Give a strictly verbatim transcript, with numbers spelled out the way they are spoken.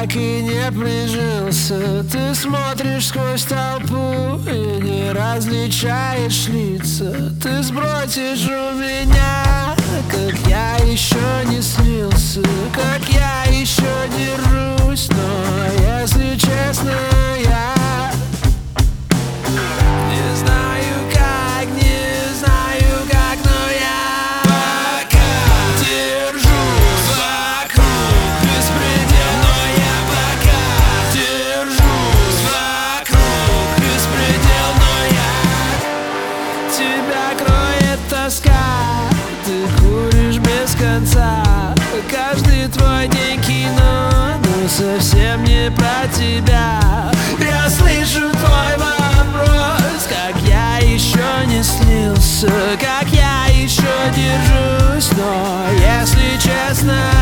так и не прижился. Ты смотришь сквозь толпу и не различаешь лица. Ты сбросишь у меня, как я еще не слился, как я еще держусь. Но если честно, я не знаю как, не знаю как, но я пока держусь вокруг беспредел. Но я пока держусь вокруг беспредел. Но я тебя кроет тоска, ты куришь без конца. Каждый твой день кино, но совсем не про тебя. Я слышу твой вопрос, как я еще не слился, как я еще держусь. Но если честно,